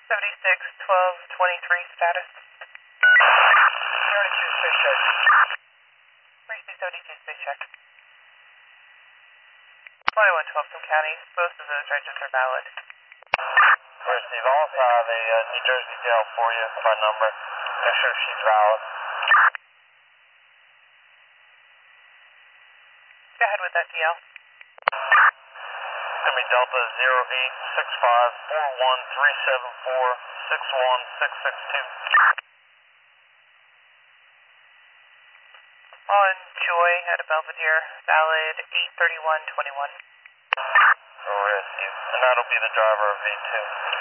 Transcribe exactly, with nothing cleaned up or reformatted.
seventy-six, twelve, twenty-three status. seventy-two, space check. Mercy seventy-two, space check. twenty-one twelve from County. Both of those ranges are valid. Mercy, I'll also have a uh, New Jersey jail for you by number. Make sure she's valid. Go ahead with that D L. It's going to be Delta zero eight six five four one three seven four six one six six two. On Joy at a Belvedere, valid eight thirty-one twenty-one. Mercy, and that'll be the driver of V two.